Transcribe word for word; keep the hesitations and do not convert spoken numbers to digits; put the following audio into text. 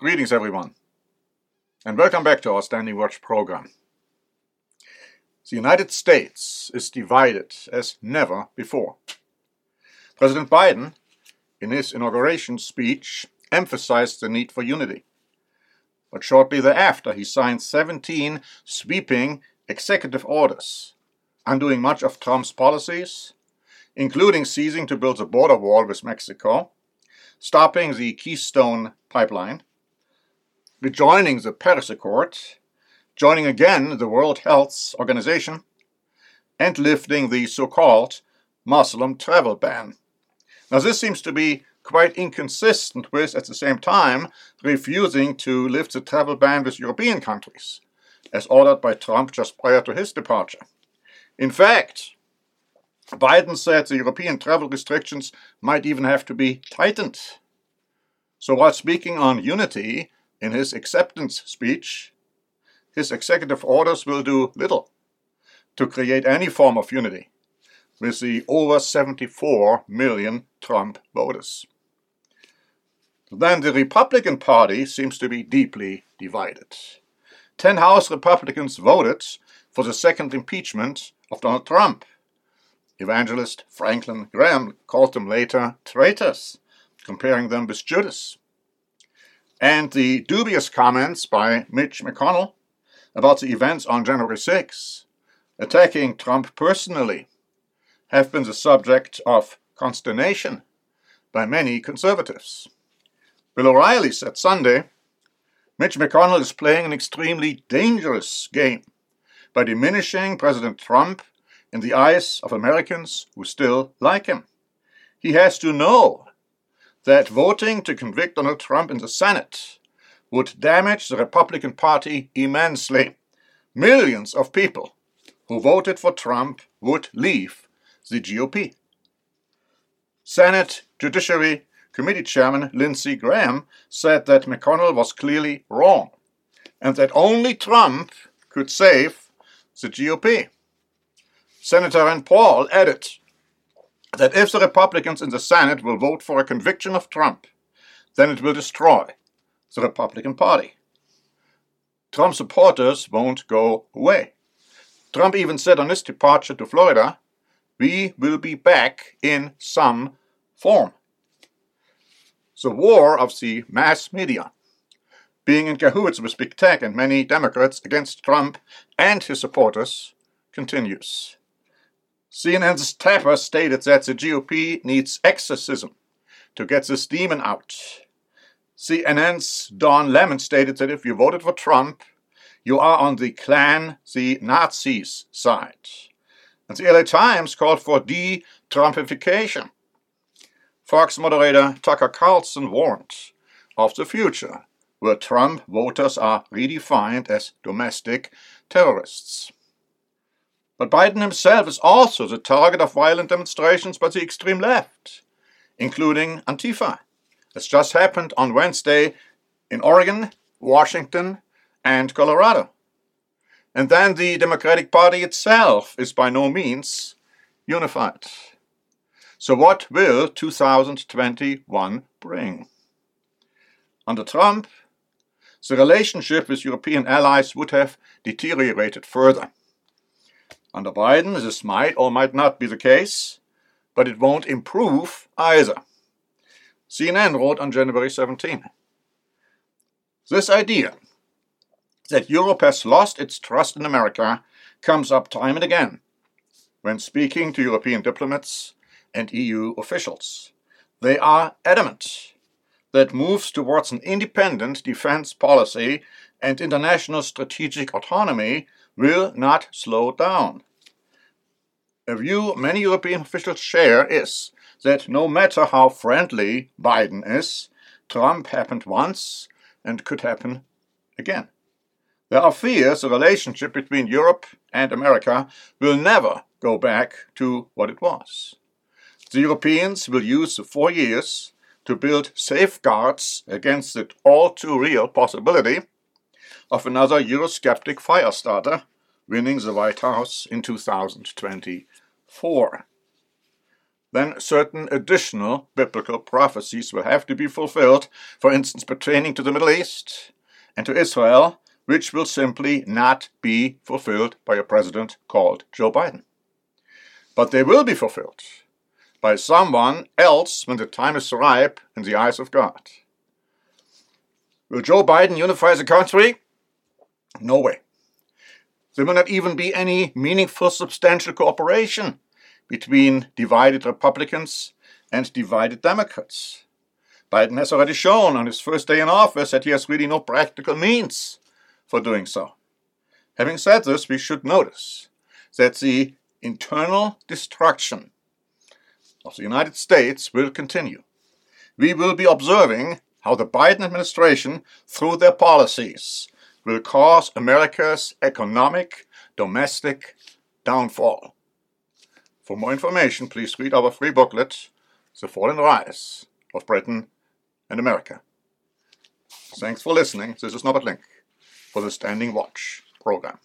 Greetings, everyone, and welcome back to our Standing Watch program. The United States is divided as never before. President Biden, in his inauguration speech, emphasized the need for unity. But shortly thereafter, he signed seventeen sweeping executive orders, undoing much of Trump's policies, including ceasing to build a border wall with Mexico, stopping the Keystone Pipeline, rejoining the Paris Accord, joining again the World Health Organization, and lifting the so-called Muslim travel ban. Now, this seems to be quite inconsistent with, at the same time, refusing to lift the travel ban with European countries, as ordered by Trump just prior to his departure. In fact, Biden said the European travel restrictions might even have to be tightened. So while speaking on unity in his acceptance speech, his executive orders will do little to create any form of unity with the over seventy-four million Trump voters. Then the Republican Party seems to be deeply divided. Ten House Republicans voted for the second impeachment of Donald Trump. Evangelist Franklin Graham called them later traitors, comparing them with Judas. And the dubious comments by Mitch McConnell about the events on January sixth, attacking Trump personally, have been the subject of consternation by many conservatives. Bill O'Reilly said Sunday, Mitch McConnell is playing an extremely dangerous game by diminishing President Trump in the eyes of Americans who still like him. He has to know that voting to convict Donald Trump in the Senate would damage the Republican Party immensely. Millions of people who voted for Trump would leave the G O P. Senate Judiciary Committee Chairman Lindsey Graham said that McConnell was clearly wrong and that only Trump could save the G O P. Senator Rand Paul added that if the Republicans in the Senate will vote for a conviction of Trump, then it will destroy the Republican Party. Trump supporters won't go away. Trump even said on his departure to Florida, "We will be back in some form." The war of the mass media, being in cahoots with big tech and many Democrats against Trump and his supporters, continues. C N N's Tapper stated that the G O P needs exorcism to get this demon out. C N N's Don Lemon stated that if you voted for Trump, you are on the Klan, the Nazis side. And the L A Times called for de-Trumpification. Fox moderator Tucker Carlson warned of the future where Trump voters are redefined as domestic terrorists. But Biden himself is also the target of violent demonstrations by the extreme left, including Antifa, as just happened on Wednesday in Oregon, Washington, and Colorado. And then the Democratic Party itself is by no means unified. So what will two thousand twenty-one bring? Under Trump, the relationship with European allies would have deteriorated further. Under Biden, this might or might not be the case, but it won't improve either. C N N wrote on January seventeenth, this idea that Europe has lost its trust in America comes up time and again when speaking to European diplomats and E U officials. They are adamant that moves towards an independent defense policy and international strategic autonomy will not slow down. A view many European officials share is that no matter how friendly Biden is, Trump happened once and could happen again. There are fears the relationship between Europe and America will never go back to what it was. The Europeans will use the four years to build safeguards against the all-too-real possibility of another Eurosceptic firestarter winning the White House in two thousand twenty-four. then certain additional biblical prophecies will have to be fulfilled, for instance pertaining to the Middle East and to Israel, which will simply not be fulfilled by a president called Joe Biden. But they will be fulfilled by someone else when the time is ripe in the eyes of God. Will Joe Biden unify the country? No way. There will not even be any meaningful, substantial cooperation between divided Republicans and divided Democrats. Biden has already shown on his first day in office that he has really no practical means for doing so. Having said this, we should notice that the internal destruction of the United States will continue. We will be observing how the Biden administration, through their policies, will cause America's economic, domestic downfall. For more information, please read our free booklet, The Fall and Rise of Britain and America. Thanks for listening. This is Norbert Link for the Standing Watch program.